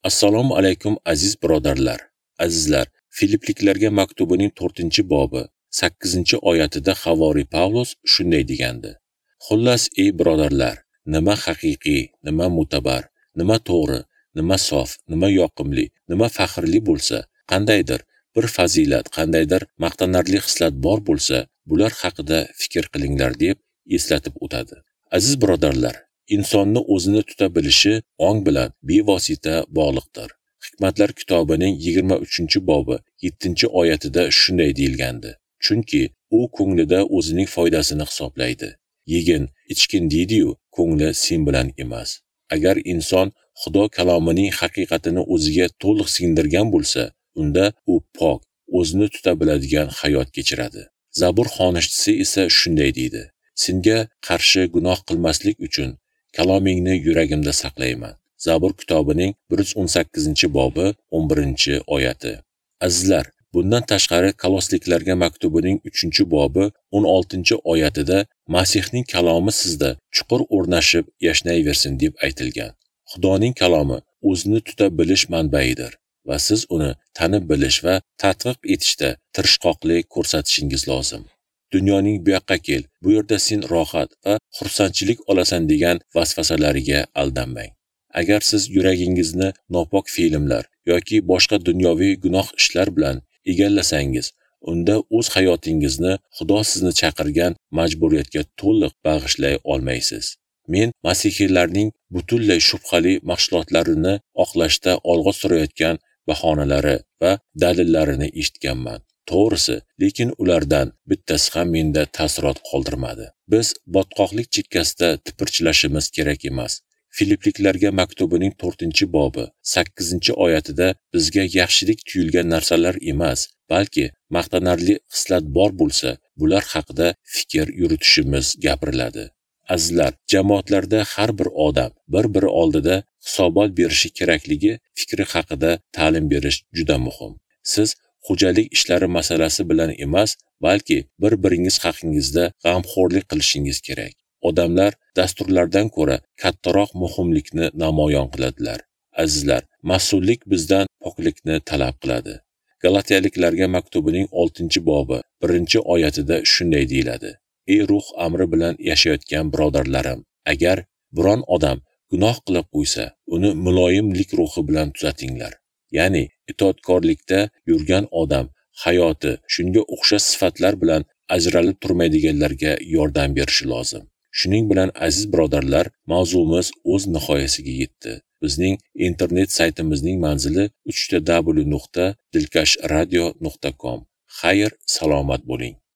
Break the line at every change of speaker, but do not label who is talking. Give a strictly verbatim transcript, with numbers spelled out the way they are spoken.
Assalomu alaykum aziz birodarlar. Azizlar, Filipliklarga maktubining to'rtinchi bobi, sakkizinchi oyatida Havoriy Pavlos shunday degandi: Xullas, ey birodarlar, nima haqiqiy, nima mutabar, nima to'g'ri, nima sof, nima yoqimli, nima faxrli bo'lsa, qandaydir bir fazilat, qandaydir maqtanarli xislat bor bo'lsa, bular haqida fikr qilinglar deb eslatib o'tadi. Aziz birodarlar, insonni o'zini tuta bilishi ong bilan bevosita bog'liqdir. Hikmatlar kitobining yigirma uchinchi bobi, yettinchi oyatida shunday deyilgandi: Chunki u ko'nglida o'zining foydasini hisoblaydi. Yegin, ichgin deydi-yu, ko'ngli sen bilan emas. Agar inson Xudo kalomining haqiqatini o'ziga to'liq singdirgan bo'lsa, unda u pok, o'zini tuta biladigan hayot kechiradi. Zabur xonishchisi esa shunday deydi: Senga qarshi gunoh qilmaslik uchun kalomingni yuragimda saqlayman. Zabur kitobining bir yuz o'n sakkizinchi bobi, o'n birinchi oyati. Azizlar, bundan tashqari Kolosliklarga maktubining uchinchi bobi, o'n oltinchi oyatida Masihning kalomi sizda chuqur o'rnashib yashnayversin deb aytilgan. Xudoning kalomi o'zini tuta bilish manbaidir va siz uni tanib bilish va tadqiq etishda tirishqoqlik ko'rsatishingiz lozim. Dunyoning bu yoqqa kel, bu yerda sen rohat va xursandchilik olasan degan vasvasalariga aldanmang. Agar siz yuragingizni nopok filmlar yoki boshqa dunyoviy gunoh ishlar bilan egallasangiz, unda o'z hayotingizni Xudo sizni chaqirgan majburiyatga to'liq bag'ishlay olmaysiz. Men masihiylarning butunlay shubhali mahsulotlarini oqlashda olg'a surayotgan bahonalari va dalillarini eshitganman. To'g'risi, lekin ulardan bittasi ham menda ta'sirot qoldirmadi. Biz botqoqlik chekkasida tipirchilashimiz kerak emas. Filipliklarga maktubining to'rtinchi bobi, sakkizinchi oyatida bizga yaxshilik tuyulgan narsalar emas, balki maqtanarli xislat bor bo'lsa, bular haqida fikr yuritishimiz gapiriladi. Azizlar, jamoatlarda har bir odam bir-biri oldida hisobot berishi kerakligi fikri haqida ta'lim berish juda muhim. Siz xo'jalik ishlari masalasi bilan emas, balki bir-biringiz haqingizda g'amxo'rlik qilishingiz kerak. Odamlar dasturlardan ko'ra kattaroq muhimlikni namoyon qiladilar. Azizlar, mas'ullik bizdan poklikni talab qiladi. Galatiyaliklarga maktubining oltinchi bobi, birinchi oyatida shunday deyiladi: Ey ruh amri bilan yashayotgan birodarlarim, agar biron odam gunoh qilib qo'ysa, uni muloyimlik ruhi bilan tuzatinglar. Ya'ni itoatkorlikda yurgan odam hayoti shunga o'xshash sifatlar bilan ajralib turmaydiganlarga yordam berishi lozim. Shuning bilan aziz birodarlar, mavzumiz o'z nihoyasiga yetdi. Bizning internet saytimizning manzili w w w nuqta dilkash radio nuqta com. Xayr, salomat bo'ling.